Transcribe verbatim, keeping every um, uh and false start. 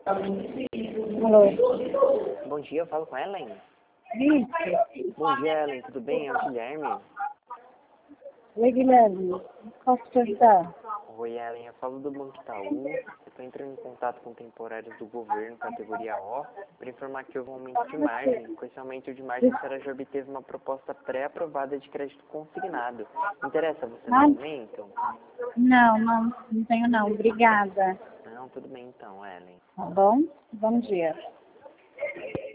Alô? Bom dia, eu falo com a Ellen. Isso. Bom dia, Ellen, tudo bem? É o Guilherme. Oi, Guilherme. Posso te ajudar? Oi, Ellen, eu falo do Banco Itaú. Eu estou entrando em contato com temporários do governo, categoria O, para informar que houve um aumento de margem. Com esse aumento de margem, a senhora já obteve uma proposta pré-aprovada de crédito consignado. Interessa você no Ah, momento? não, não, não tenho não. Obrigada. Não, tudo bem então, Ellen. Tá bom? Bom dia.